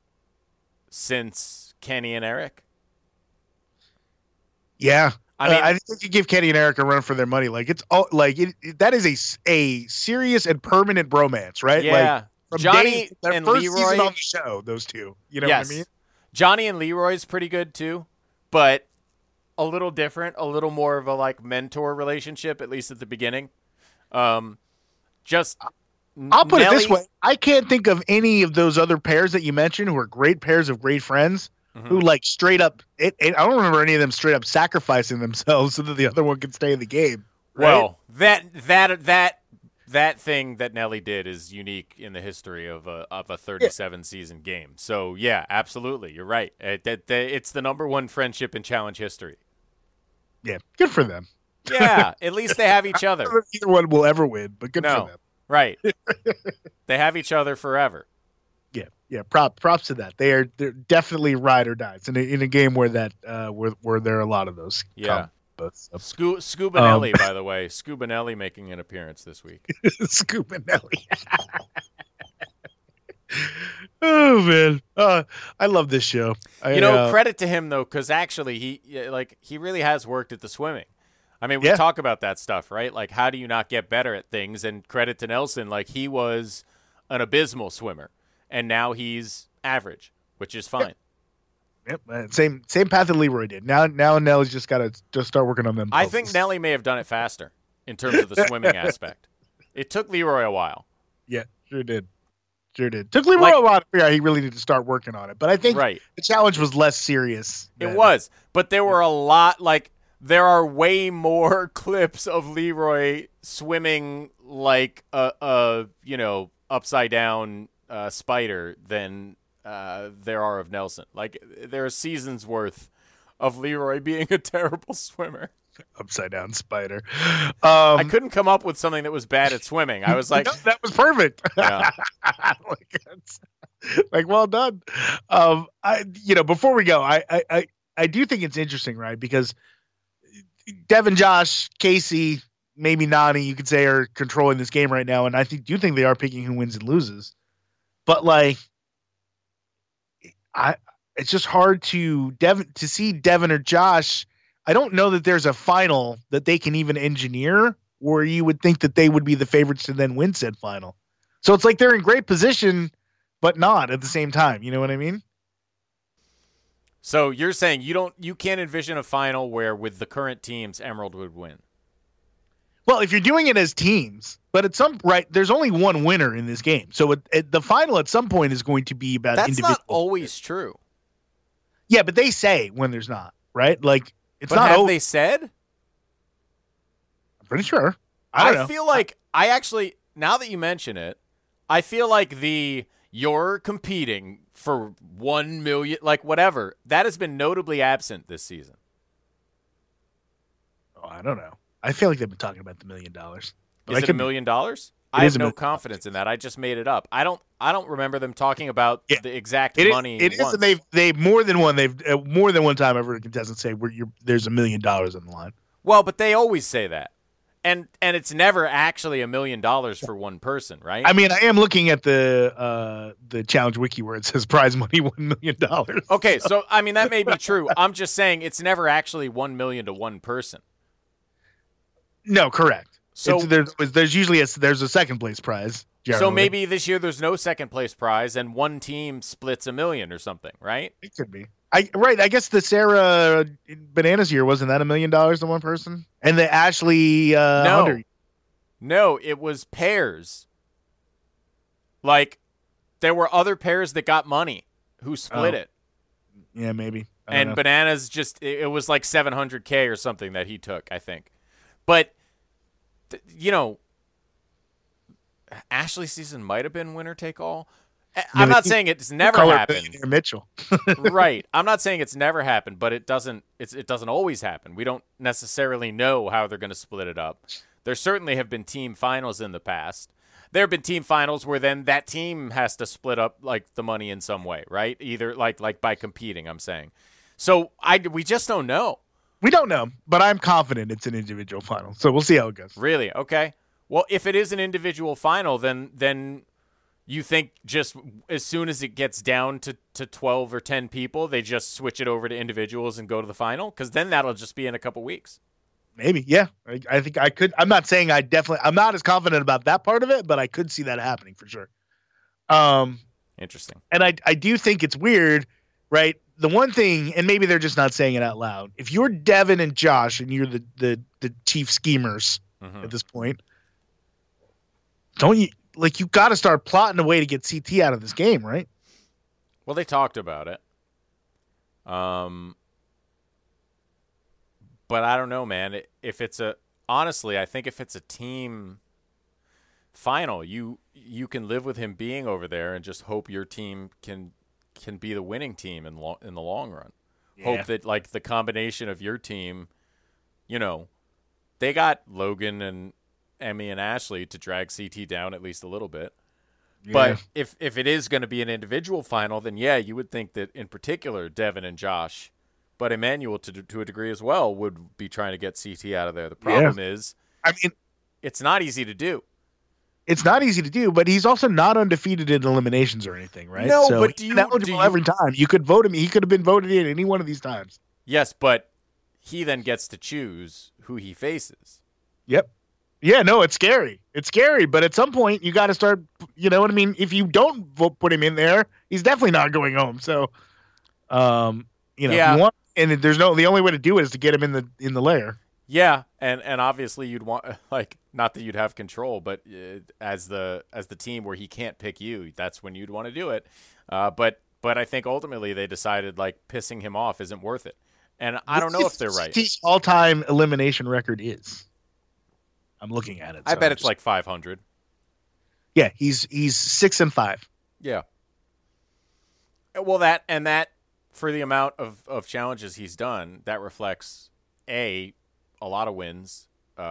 since Kenny and Eric. Yeah. I mean, I think you give Kenny and Eric a run for their money. Like it's all like that is a serious and permanent bromance, right? Yeah. Like, from Johnny and first Leroy season on the show, those two. You know what I mean? Johnny and Leroy's pretty good too, but a little different, a little more of a like mentor relationship, at least at the beginning. I'll put it this way: I can't think of any of those other pairs that you mentioned who are great pairs of great friends who like straight up. I don't remember any of them straight up sacrificing themselves so that the other one can stay in the game. Right? Well, that thing that Nelly did is unique in the history of a 37 season game. So yeah, absolutely, you're right. It's the number one friendship in challenge history. Yeah, good for them. Yeah, at least they have each other. I don't know if either one will ever win, but good for them. Right. They have each other forever. Yeah. Props to that. They're definitely ride or dies in a game where that where there are a lot of those. Yeah. Scubanelli, by the way. Scubanelli making an appearance this week. Scubanelli. Oh man, I love this show. Credit to him though, because actually he really has worked at the swimming. I mean, we talk about that stuff, right? Like, how do you not get better at things? And credit to Nelson, like he was an abysmal swimmer, and now he's average, which is fine. Yep, same path that Leroy did. Now Nelly's just got to just start working on them. I think Nelly may have done it faster in terms of the swimming aspect. It took Leroy a while. Yeah, sure did. Took Leroy a while to figure out he really needed to start working on it. But I think the challenge was less serious. It was, but there were a lot like. There are way more clips of Leroy swimming like a upside down spider than there are of Nelson. Like there are seasons worth of Leroy being a terrible swimmer. Upside down spider. I couldn't come up with something that was bad at swimming. I was like, no, that was perfect. Yeah. like well done. Before we go, I do think it's interesting, right? Because Devin, Josh, Casey, maybe Nani, you could say, are controlling this game right now, and I do think they are picking who wins and loses. But like, it's just hard to see Devin or Josh. I don't know that there's a final that they can even engineer where you would think that they would be the favorites to then win said final. So it's like they're in great position, but not at the same time. You know what I mean? So you're saying you can't envision a final where with the current teams Emerald would win? Well, if you're doing it as teams, but there's only one winner in this game. So the final at some point is going to be about individual. That's not always true. Yeah, but they say when there's not, right? Like it's but not. Have they said? I'm pretty sure. I don't know. Feel like I actually, now that you mention it, I feel like you're competing for 1 million, like whatever, that has been notably absent this season. Oh, I don't know. I feel like they've been talking about the $1 million. Is it $1 million? I have no confidence in that. I just made it up. I don't remember them talking about the exact money. It is, and they've more than one. They've more than one time I've heard a contestant say there's $1 million on the line. Well, but they always say that. And it's never actually $1 million for one person, right? I mean, I am looking at the challenge wiki where it says prize money $1 million. Okay, so I mean that may be true. I'm just saying it's never actually $1 million to one person. No, correct. So there's usually there's a second place prize. Generally. So maybe this year there's no second place prize and one team splits $1 million or something, right? It could be. I guess the Sarah Bananas year, wasn't that $1 million to one person? And the Ashley Hunter. No, it was pairs. Like there were other pairs that got money who split it. Yeah, maybe. And Bananas it was like $700K or something that he took, I think. But Ashley's season might have been winner take all. I'm not saying it's never happened. Mitchell. Right. I'm not saying it's never happened, but it doesn't always happen. We don't necessarily know how they're going to split it up. There certainly have been team finals in the past. There have been team finals where then that team has to split up like the money in some way, right? Either like by competing, I'm saying. So we just don't know. We don't know, but I'm confident it's an individual final. So we'll see how it goes. Really? Okay. Well, if it is an individual final, then You think just as soon as it gets down to 12 or 10 people, they just switch it over to individuals and go to the final? Because then that'll just be in a couple weeks. Maybe, yeah. I think I could. I'm not saying I'm not as confident about that part of it, but I could see that happening for sure. Interesting. And I do think it's weird, right? The one thing, and maybe they're just not saying it out loud. If you're Devin and Josh and you're the chief schemers at this point, don't you? Like, you got to start plotting a way to get CT out of this game, right? Well, they talked about it. But I don't know, man. Honestly, I think if it's a team final, you can live with him being over there and just hope your team can be the winning team in the long run. Yeah. Hope that, like, the combination of your team, they got Logan and Emmy and Ashley to drag CT down at least a little bit. Yeah. But if it is going to be an individual final, then yeah, you would think that in particular Devin and Josh, but Emmanuel to a degree as well, would be trying to get CT out of there. The problem is, it's not easy to do. It's not easy to do, but he's also not undefeated in eliminations or anything, right? No, so but every time you could vote him, he could have been voted in any one of these times. Yes, but he then gets to choose who he faces. Yep. Yeah, no, it's scary. It's scary, but at some point you got to start. You know what I mean? If you don't put him in there, he's definitely not going home. So, if you want, and the only way to do it is to get him in the lair. Yeah, and obviously you'd want, like, not that you'd have control, but as the team where he can't pick you, that's when you'd want to do it. But I think ultimately they decided, like, pissing him off isn't worth it, and I don't know if they're right. His all-time elimination record is. I'm looking at it. I bet it's like 500. Yeah, he's 6-5. Yeah. Well, that for the amount of challenges he's done, that reflects a lot of wins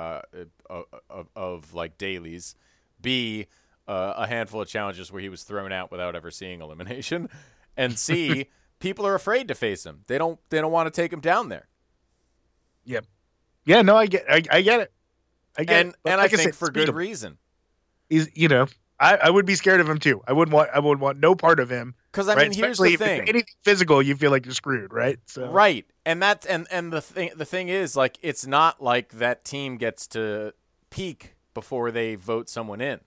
of like dailies. B, a handful of challenges where he was thrown out without ever seeing elimination, and C, people are afraid to face him. They don't want to take him down there. Yep. Yeah. No, I get it. And I think for good reason. He's, I would be scared of him too. I would want no part of him. Because I mean, here's the thing: if anything physical, you feel like you're screwed, right? So. Right, and that's and the thing is, like, it's not like that team gets to peak before they vote someone in.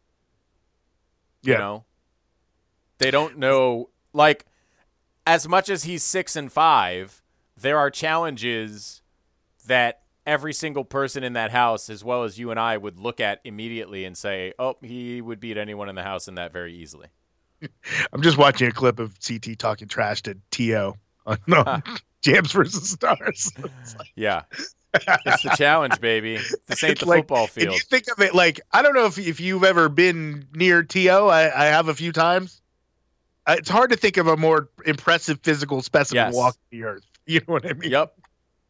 Yeah. They don't know. Like, as much as he's 6-5, there are challenges that every single person in that house, as well as you and I, would look at immediately and say, oh, he would beat anyone in the house in that very easily. I'm just watching a clip of CT talking trash to T.O. on Jams versus Stars. Yeah. It's the challenge, baby. This ain't the football field. If you think of it, like, I don't know if you've ever been near T.O. I have a few times. It's hard to think of a more impressive physical specimen walking the earth. You know what I mean? Yep.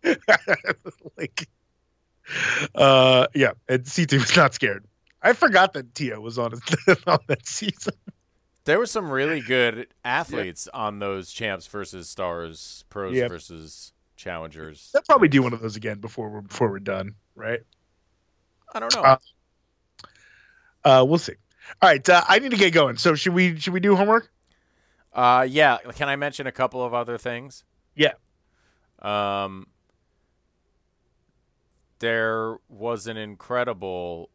Yeah, and C2 was not scared. I forgot that Tio was on that season. There were some really good athletes on those Champs versus Stars, Pros versus Challengers. They'll probably do one of those again before we're done, right? I don't know. We'll see. All right, I need to get going. So should we do homework? Yeah. Can I mention a couple of other things? Yeah. There was an incredible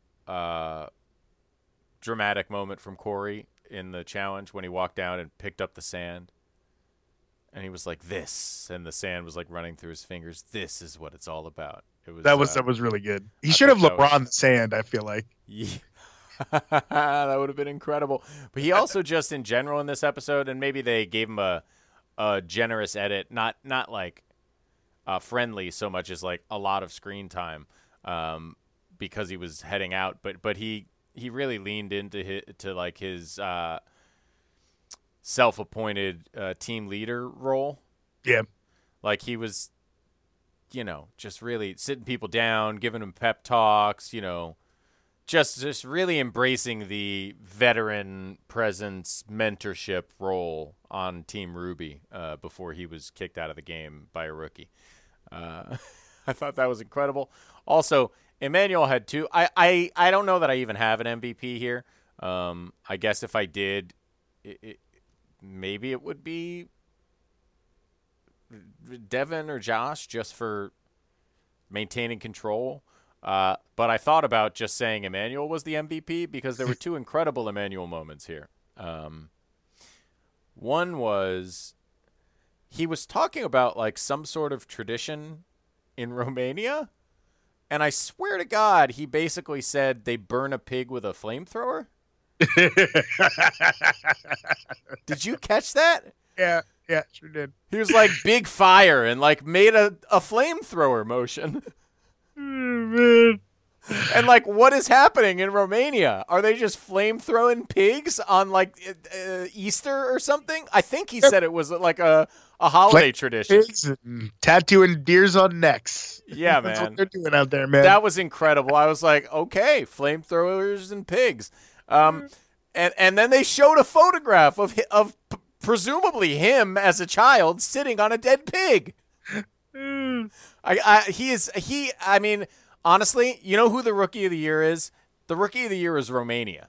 dramatic moment from Corey in the challenge when he walked down and picked up the sand. And he was like, this. And the sand was like running through his fingers. This is what it's all about. That was really good. He should have LeBron the sand, I feel like. Yeah. That would have been incredible. But he also just in general in this episode, and maybe they gave him a generous edit, not like friendly so much as like a lot of screen time because he was heading out. But he really leaned into his self-appointed team leader role. Yeah. Like he was, just really sitting people down, giving them pep talks, just really embracing the veteran presence mentorship role on Team Ruby before he was kicked out of the game by a rookie. I thought that was incredible. Also, Emmanuel had two. I don't know that I even have an MVP here, I guess if I did, maybe it would be Devin or Josh just for maintaining control. But I thought about just saying Emmanuel was the MVP because there were two incredible Emmanuel moments here. One was he was talking about like some sort of tradition in Romania, and I swear to God, he basically said they burn a pig with a flamethrower. Did you catch that? Yeah, sure did. He was like big fire and like made a flamethrower motion. Oh, man. And like, what is happening in Romania? Are they just flamethrowing pigs on like Easter or something? I think he said it was like a holiday tradition. Pigs and tattooing deers on necks. Yeah, That's man. what they're doing out there, man. That was incredible. I was like, okay, flamethrowers and pigs. And then they showed a photograph of presumably him as a child sitting on a dead pig. I mean, honestly, you know who the Rookie of the Year is? The Rookie of the Year is Romania.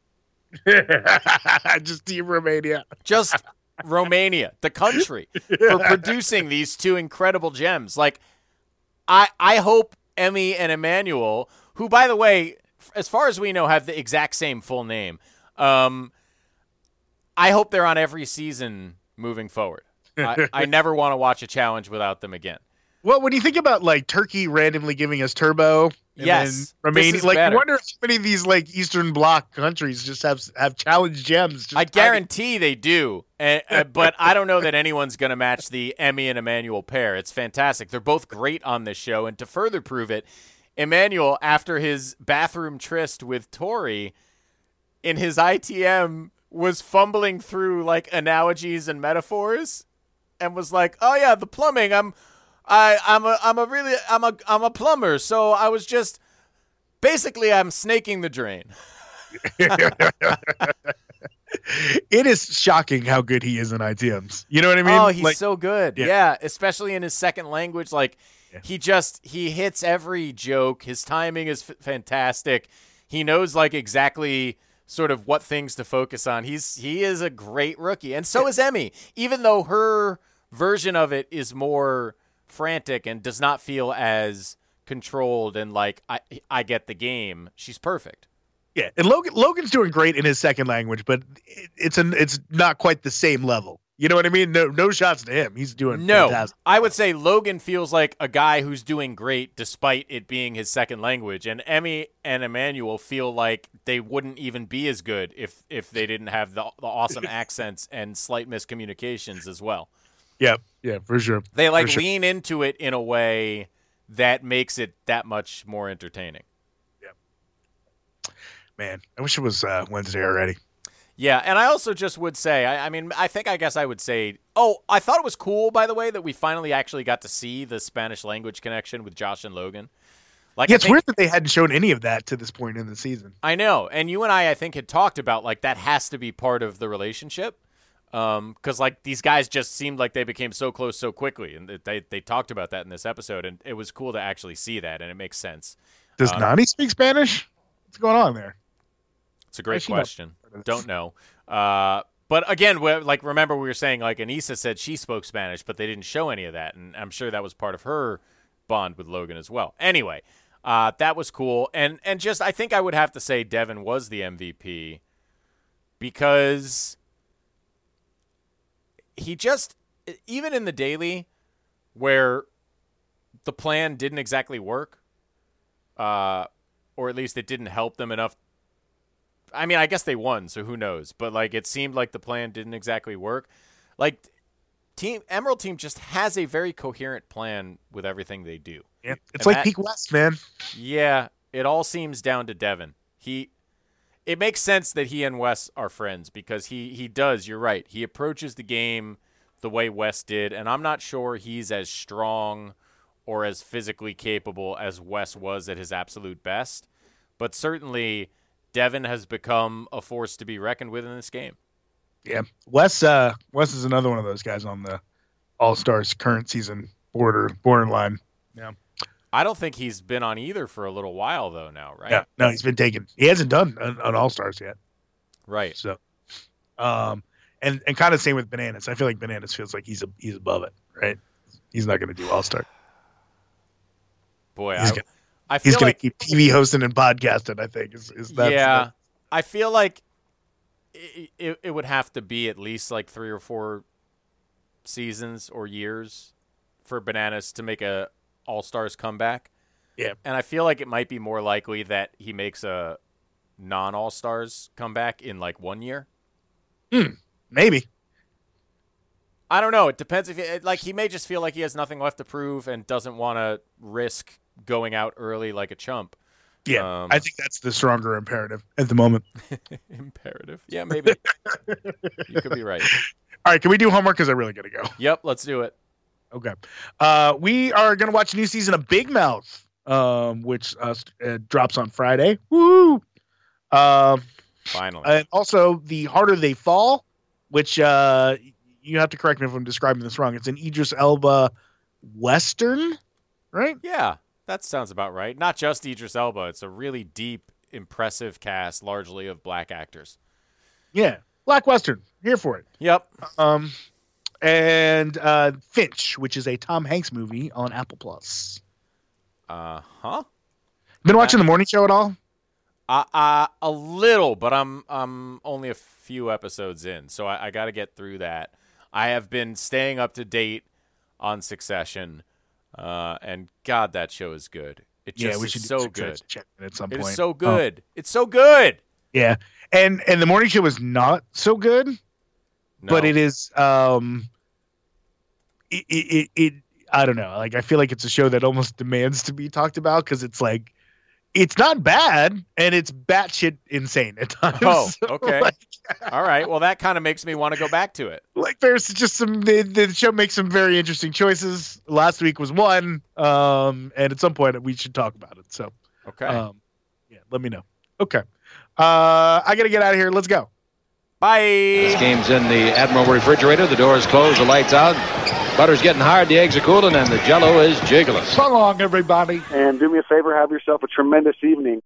Just Team Romania. Just Romania, the country, for producing these two incredible gems. Like, I hope Emmy and Emmanuel, who, by the way, as far as we know, have the exact same full name. I hope they're on every season moving forward. I never want to watch a challenge without them again. Well, when you think about like Turkey randomly giving us Turbo, and yes, then Romania, like better. I wonder if so many of these like Eastern Bloc countries just have challenge gems. I guarantee they do, but I don't know that anyone's going to match the Emmy and Emmanuel pair. It's fantastic. They're both great on this show, and to further prove it, Emmanuel, after his bathroom tryst with Tori, in his ITM, was fumbling through like analogies and metaphors, and was like, "Oh yeah, the plumbing. I'm a plumber, so I was just basically I'm snaking the drain." It is shocking how good he is in ITMs. You know what I mean? Oh, he's like, so good. Yeah, especially in his second language. Like, he hits every joke. His timing is fantastic. He knows like exactly sort of what things to focus on. He is a great rookie, and so is Emmy. Even though her version of it is more frantic and does not feel as controlled and like I get the game, she's perfect. Yeah, and Logan's doing great in his second language, but it's not quite the same level. You know what I mean? No shots to him. He's doing fantastic. I would say Logan feels like a guy who's doing great despite it being his second language, and Emmy and Emmanuel feel like they wouldn't even be as good if they didn't have the awesome accents and slight miscommunications as well. Yeah, for sure. They lean into it in a way that makes it that much more entertaining. Yeah. Man, I wish it was Wednesday already. Yeah, and I also just would say, I guess I would say, I thought it was cool, by the way, that we finally actually got to see the Spanish language connection with Josh and Logan. Like, yeah, it's weird that they hadn't shown any of that to this point in the season. I know, and you and I think, had talked about, like, that has to be part of the relationship. Because like these guys just seemed like they became so close so quickly, and they talked about that in this episode, and it was cool to actually see that, and it makes sense. Does Nani speak Spanish? What's going on there? It's a great question. Don't know. But again, remember we were saying like Anissa said she spoke Spanish, but they didn't show any of that, and I'm sure that was part of her bond with Logan as well. Anyway, that was cool, and just I think I would have to say Devin was the MVP because he just, even in the daily where the plan didn't exactly work, or at least it didn't help them enough. I mean, I guess they won, so who knows? But like, it seemed like the plan didn't exactly work. Like, Emerald Team just has a very coherent plan with everything they do. Yeah, it's like Peak West, man. Yeah, it all seems down to Devin. It makes sense that he and Wes are friends because he does, you're right. He approaches the game the way Wes did, and I'm not sure he's as strong or as physically capable as Wes was at his absolute best. But certainly, Devin has become a force to be reckoned with in this game. Yeah, Wes is another one of those guys on the All-Stars current season borderline. Yeah. I don't think he's been on either for a little while, though, now, right? Yeah, no, he's been taken. He hasn't done an All-Stars yet. Right. So, and kind of same with Bananas. I feel like Bananas feels like he's above it, right? He's not going to do All-Star. Boy, he's going to keep TV hosting and podcasting, I think. I feel like it would have to be at least like 3 or 4 seasons or years for Bananas to make a All-Stars comeback. Yeah. And I feel like it might be more likely that he makes a non-All-Stars comeback in like 1 year. Maybe. I don't know. It depends if he may just feel like he has nothing left to prove and doesn't want to risk going out early like a chump. Yeah, I think that's the stronger imperative at the moment. Imperative? Yeah, maybe. You could be right. All right, can we do homework? Because I really got to go. Yep, let's do it. Okay. We are going to watch a new season of Big Mouth, which drops on Friday. Woo! Finally. And also The Harder They Fall, which you have to correct me if I'm describing this wrong. It's an Idris Elba Western, right? Yeah. That sounds about right. Not just Idris Elba. It's a really deep, impressive cast, largely of black actors. Yeah. Black Western. Here for it. Yep. And Finch, which is a Tom Hanks movie on Apple Plus. Huh? Been watching The Morning Show at all? A little, but I'm only a few episodes in, so I got to get through that. I have been staying up to date on Succession. And God, that show is good. It just is so good. At some point. It is so good. It's so good. Yeah, and The Morning Show is not so good, but it is. It I don't know. Like I feel like it's a show that almost demands to be talked about because it's like it's not bad and it's batshit insane at times. Oh, okay. All right. Well, that kind of makes me want to go back to it. Like there's just the show makes some very interesting choices. Last week was one, and at some point we should talk about it. So, okay. Yeah, let me know. Okay. I got to get out of here. Let's go. Bye. This game's in the Admiral refrigerator. The door's closed, the lights out. Butter's getting hard, the eggs are cooling, and the Jell-O is jiggling. So long, everybody. And do me a favor, have yourself a tremendous evening.